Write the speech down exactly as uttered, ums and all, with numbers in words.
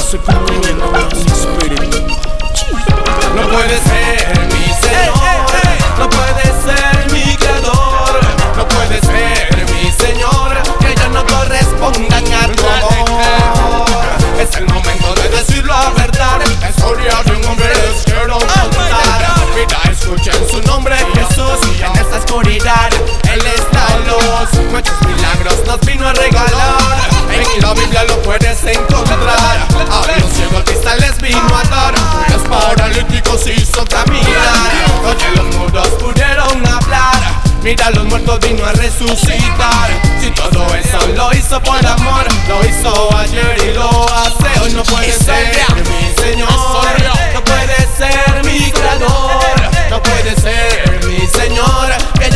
se contiene Holy Spirit. No puede ser mi Señor, no puede ser mi Creador, no puede ser mi Señor, que ya no correspondan a tu amor. Es el momento de decir la verdad, la historia de un hombre les quiero contar. Mira, escuchen su nombre, Jesús, y en esta oscuridad Él es la luz. Muchos milagros nos vino a regalar, en la Biblia lo puedes encontrar. A los ciegos vista les vino a dar, a los paralíticos hizo caminar, oye, los mudos pudieron hablar, mira, los muertos vino a resucitar. Si todo eso lo hizo por amor, lo hizo ayer y lo hace hoy. No puede ser mi Señor, no puede ser mi Creador, no puede ser mi Señor,